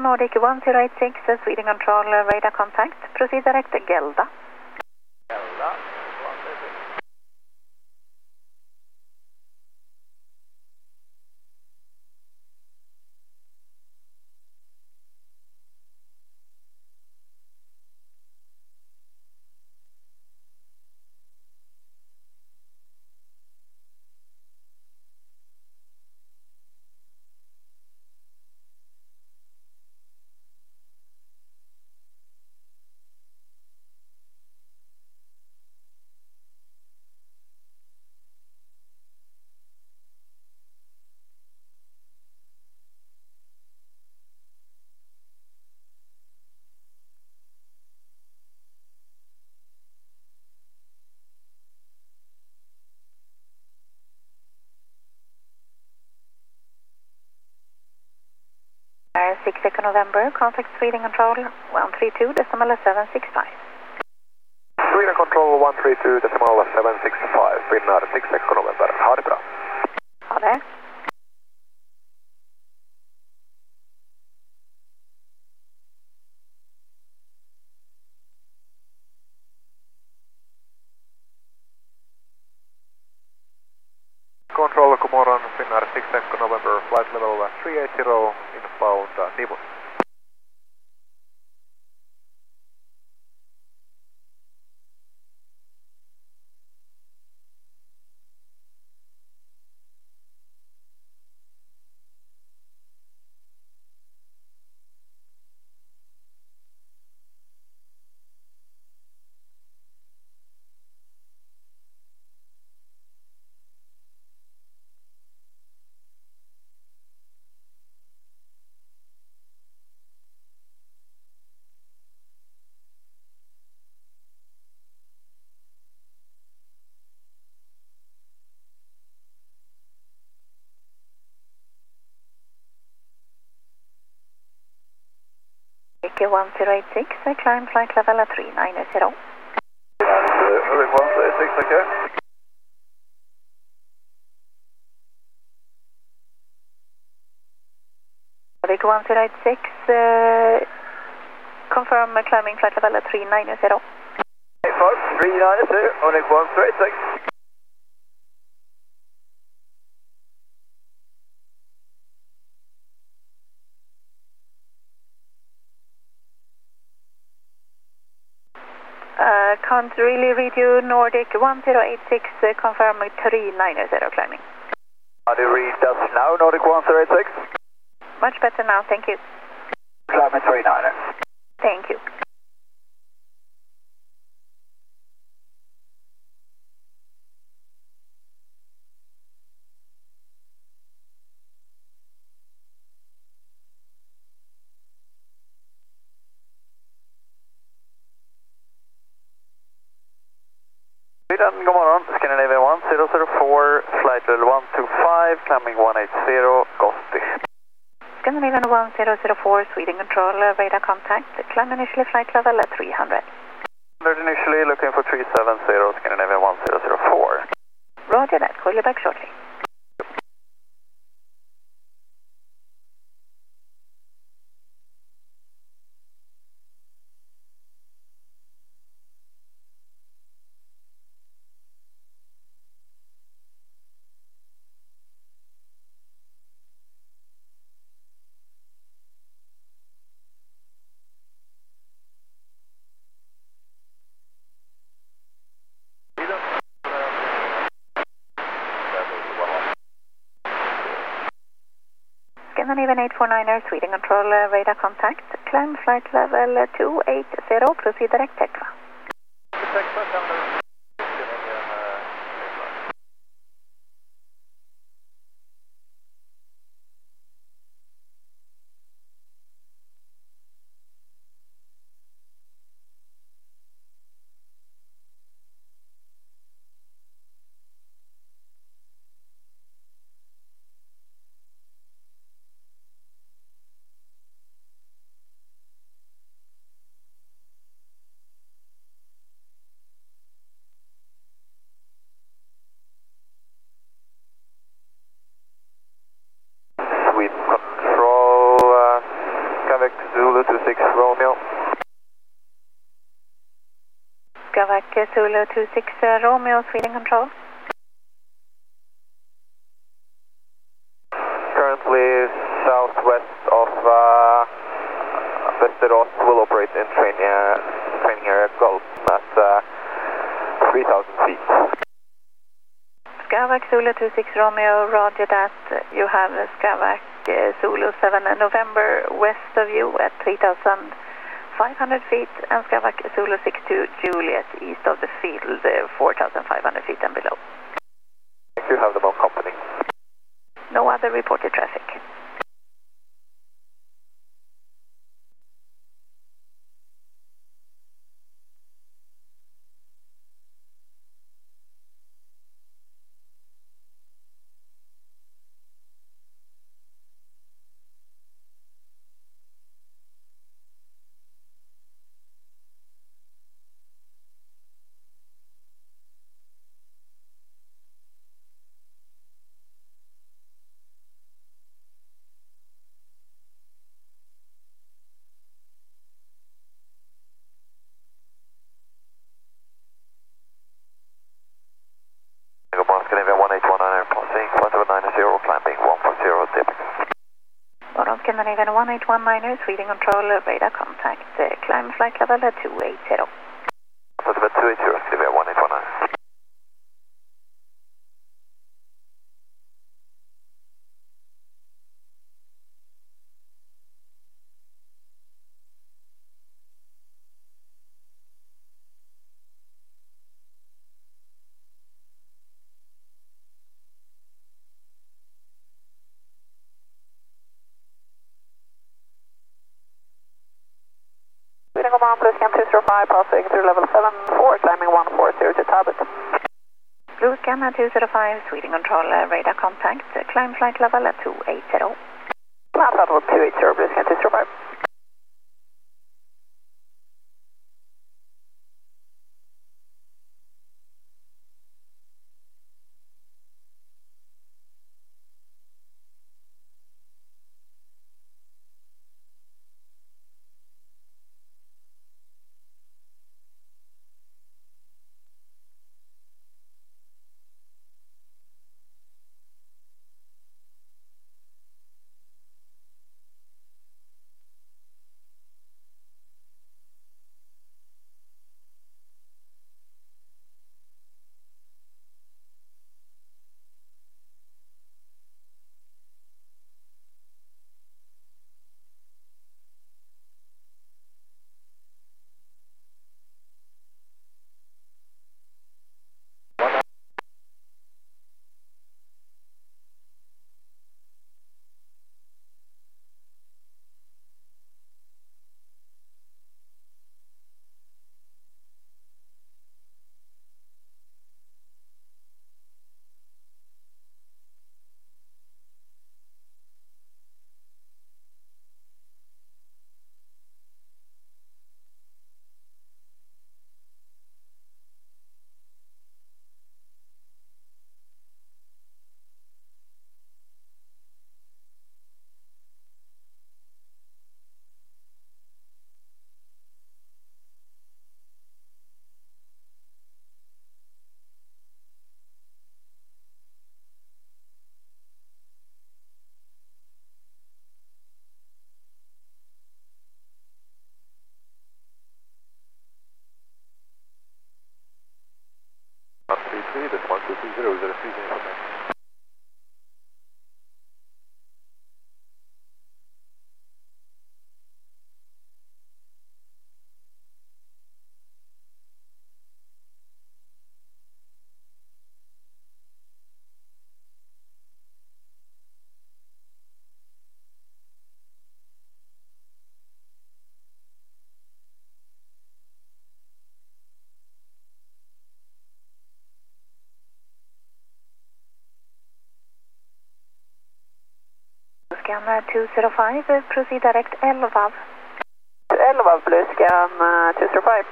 Nordic 1086, Sweden control, radar contact. Proceed direct, Gelda. Gelda. Air 6 Echo November, contact Sweden control 132.765. Sweden control 132.765, Finnair 6 Echo November. Ha det bra. Ha det. Control, god morgon, Finnair 6 Echo November, flight level 380, inbound Nibun. Nordic 1086, climb flight level 390. Nordic 186, okay. Nordic 1086, confirm climbing flight level 390. 390, Nordic 186. Can't really read you. Nordic 1086, confirm 390 climbing. How do you read us now, Nordic 186? Much better now, thank you. Climbing 390. Thank you. Sweden, god morgon, Scandinavian 1004, flight level 125, climbing 180, Gosti. Scandinavian 1004, Sweden control, radar contact. Climb initially flight level 300. Initially looking for 370, Scandinavian 1004. Roger that, call you back shortly. Scandinavian 849er, Sweden control, radar contact. Climb flight level 280, proceed direct Tetra. Skavak Zulu 26 Romeo, Sweden control. Currently southwest of Västerås, will operate in training area Gulf at 3,000 feet. Skavak Zulu 26 Romeo, roger that. You have Skavak Zulu 7 November west of you at 3,500 feet and Skavak Zulu 62 Juliet east of the field 4,500 feet and below. You have them on company. No other reported traffic. Scandinavia 1819 passing 1790, climbing 140 dip. Morgon Scandinavian 1819, Sweden control, radar contact, climb flight level 280. 280, Scandinavia 1819. Sweden Command, Blue Scan 205, passing through level 74, climbing 140 to Talbot. Blue Scan 205, Sweden control, radar contact, climb flight level 280. Climb level 280, Blue Scan 205. This 1220, is there a freezing information? Scan 205, proceed direct 11. 11, Blue Scan 205.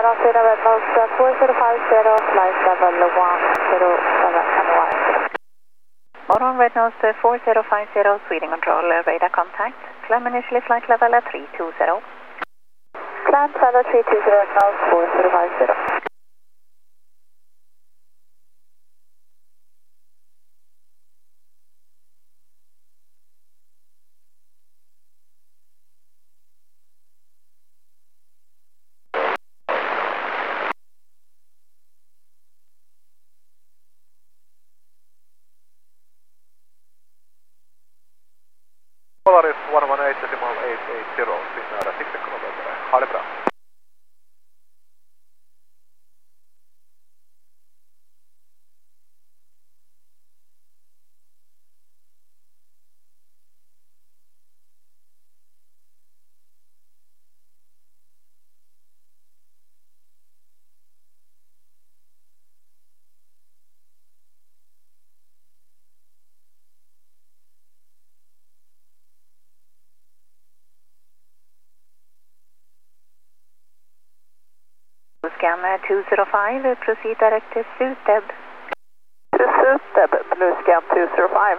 morgon, Sweden Red Nose 4050, flight level 107, Morgon Red Nose 4050, Sweden Control, radar contact. Climb initially flight level at 320. Climb level 320, Red Nose 4050. Polaris 118 decimal 880, Finnair 6 kilometer. Ha det bra. Scan 205, proceed direct to Suteb. To Suteb, Blue Scan 205.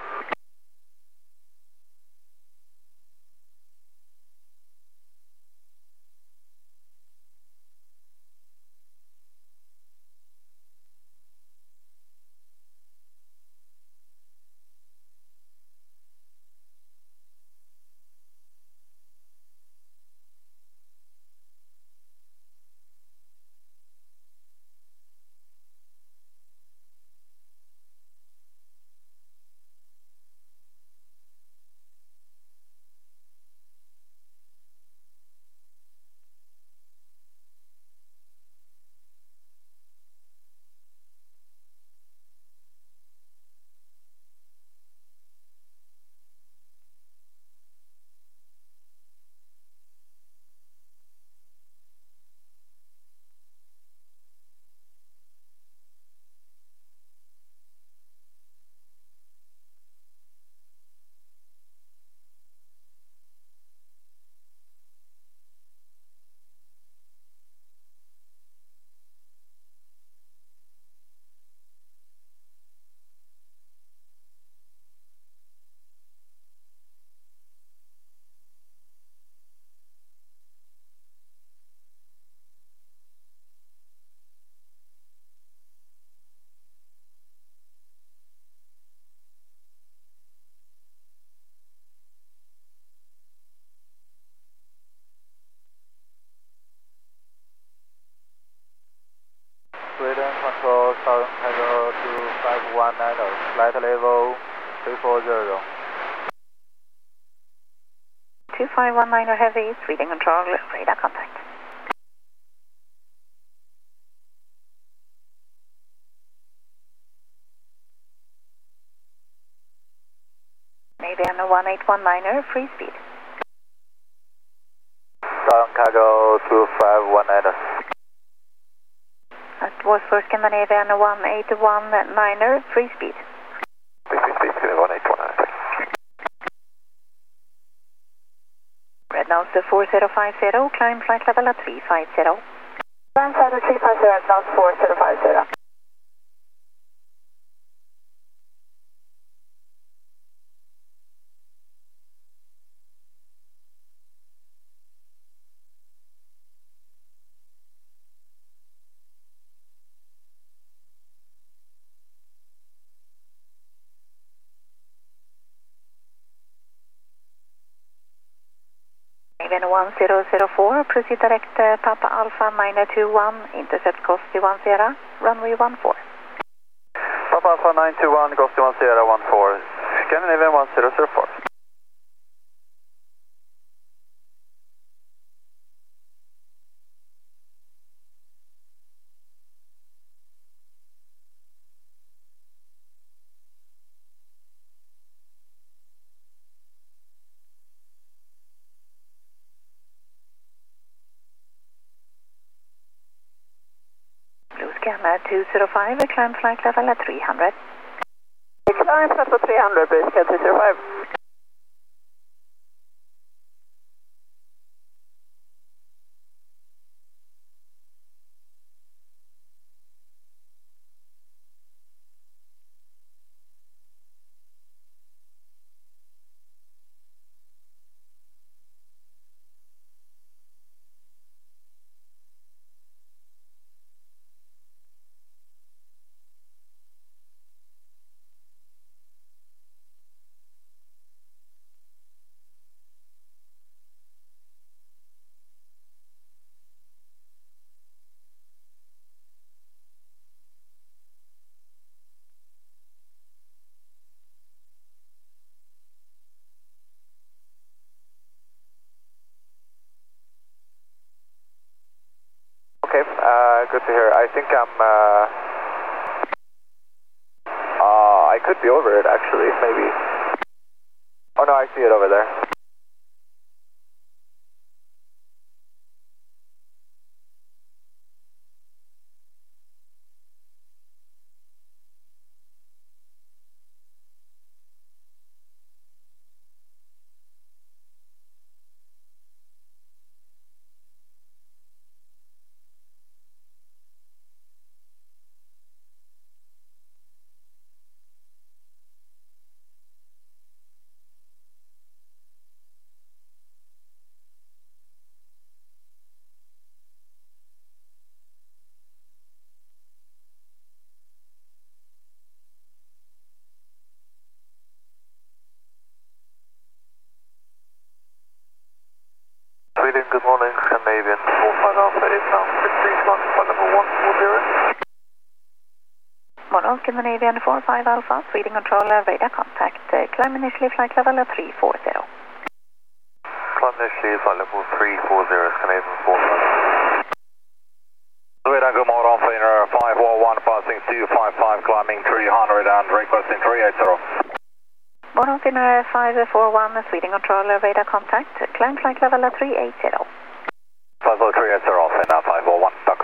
Sweden Control, Southern Cargo 2519, flight level 340. 2519 heavy, Sweden Control, radar contact. Navy 1819, free speed. Southern Cargo 2519. That was for Scandinavian 1819, free speed. Free speed, 1819. Red Nose 4050, climb flight level at 350. Climb level 350, Red Nose 4050. Navy 1004, proceed direct Papa Alpha 921, intercept cost 10, runway 14. Papa Alpha 921, Ghost 10, 14. Scandinavian 1004. Scanner 205, climb flight level at 300. Climb level 300, Blue Scan 205. good to hear. I think I could be over it actually, maybe. Oh no, I see it over there. Sweden, good morning, Scandinavian 45 Alpha, is now 631, flight level 140. Morgon, Scandinavian 45 Alpha, Sweden controller, radar contact, climb initially flight level 340. Climb initially flight level 340, Scandinavian 45. Sweden, good morning, Finnair 541, passing 255, climbing 300 and requesting 380. Morgon, Finnair 541, Sweden controller, radar contact, climb flight level 380. Flight level 380, Finnair 541, tack.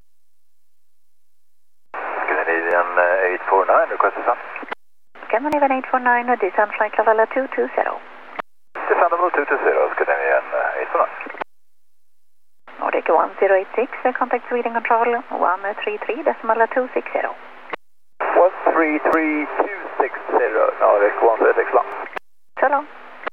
Scandinavian 849, request descent. Scandinavian 849, descent flight level 220. Descent level 220, Scandinavian 849. Nordic 1086, contact Sweden control 133.260. 133.260, Nordic 136 long. So long.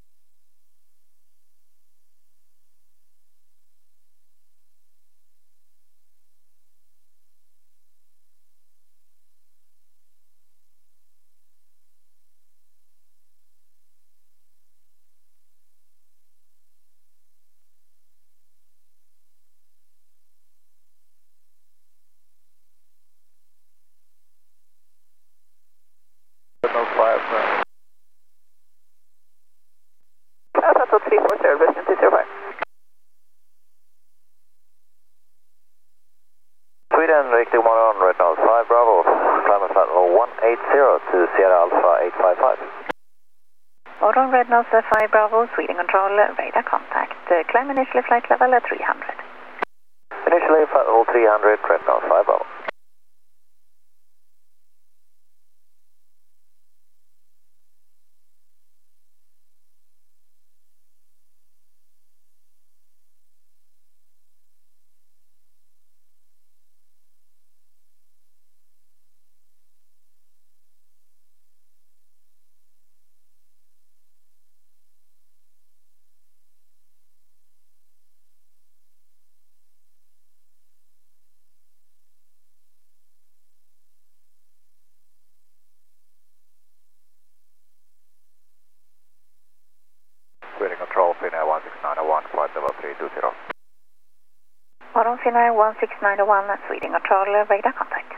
That's 340, Western 205. Sweden, riktig morgon, Red Nose 5 Bravo, climb flight level 180 to Sierra Alpha 855. Morgon, Red Nose 5 Bravo, Sweden control, radar contact, climb initially flight level 300. Initially flight level 300, Red Nose 5 Bravo. Sweden control, Finnair 16901, flight level 320. Morgon, Finnair 16901, Sweden control, radar contact.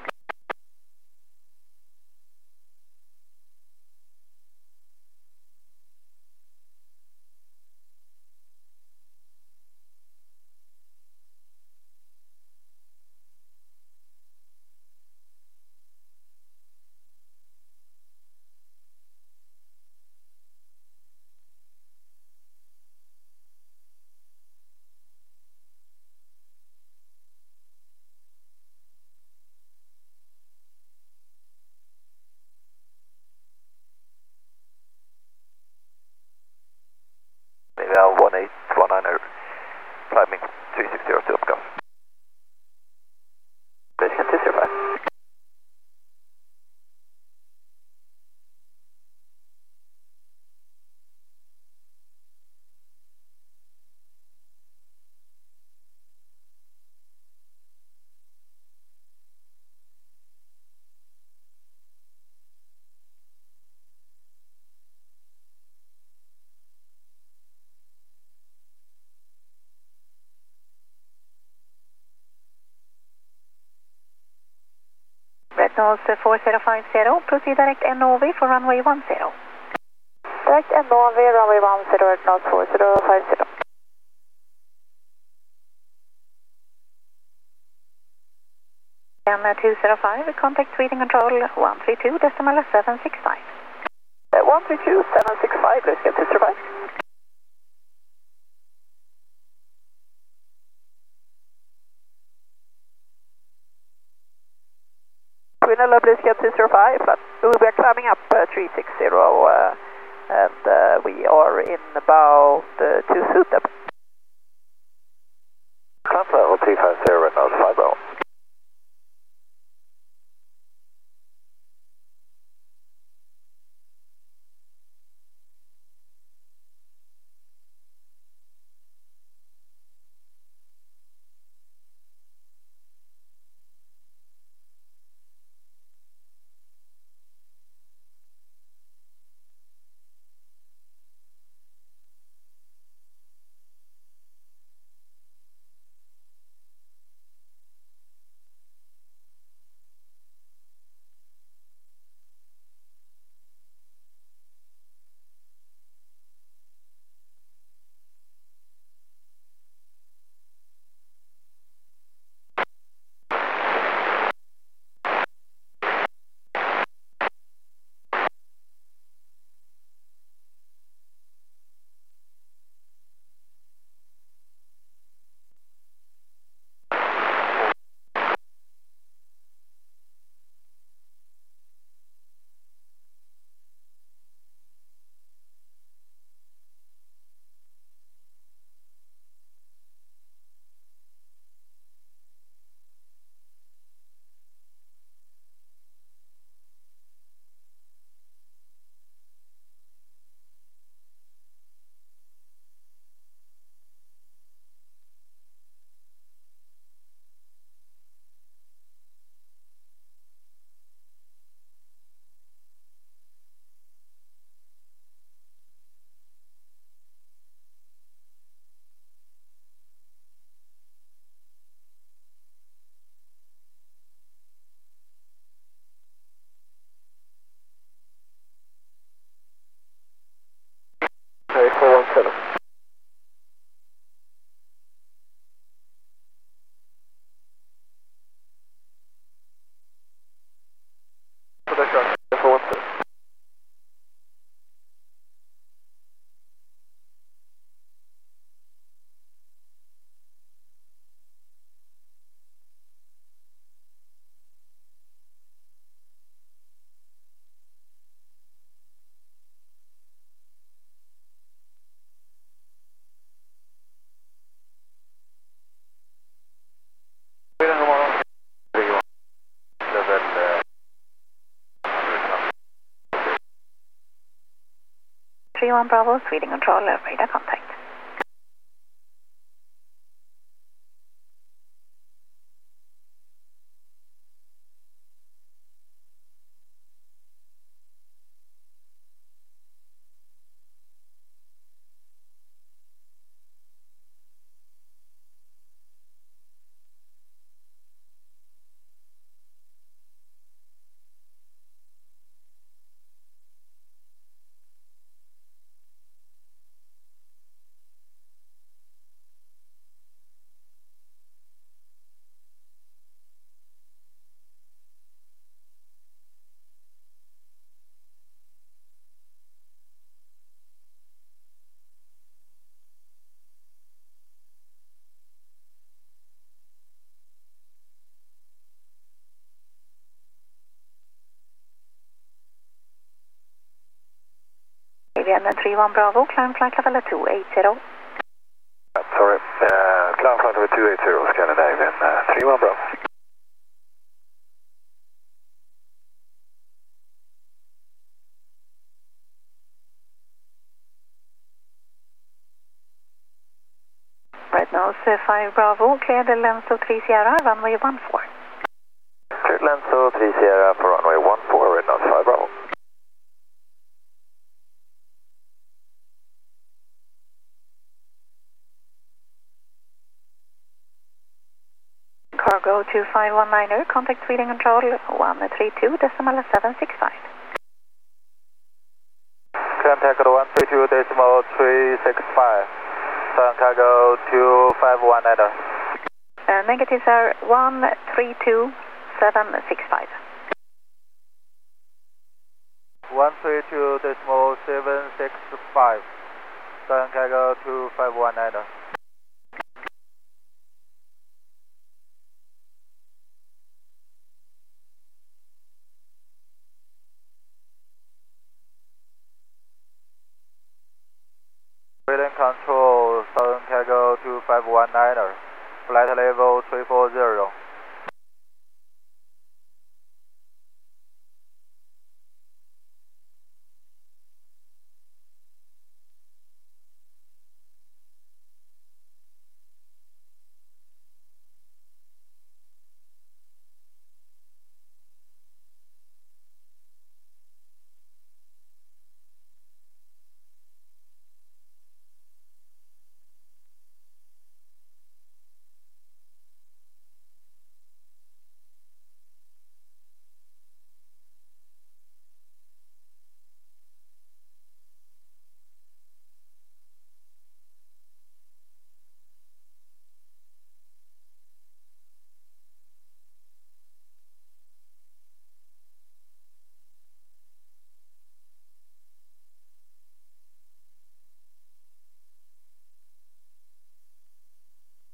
Now 1819, climbing 360 to Upcom. Basically 205. Red Nose 4050, proceed direct NOV for runway 10. Direct NOV, runway 10, Red Nose 4050. 205, contact Sweden Control 132.765. 132.765, let's get 205. Sweden Lovely, get 205, we are climbing up 360 and we are in about 2 Sutab. Climb level 250, red nose 5 Bravo. Okay, 417. For the shot, 417. Sweden, god morgon. Level 31 Bravo, Sweden Control, radar contact. Avian 31 Bravo, climb flight level 280. sorry, climb flight level 280, Scandinavian 31 Bravo. Red nose 5 Bravo, clear the Lenzo 3 Sierra, runway 14. Cleared Lenzo 3 Sierra for runway 14, red nose 5 Bravo. Cargo 2519er, contact Sweden Control 132.765. Contact 132.365. Sun Cargo 2519er. Negatives are 132.765. 765. 132.765. Southern Cargo 2519. Wheeling control, Southern Cargo 2519, flight level 340.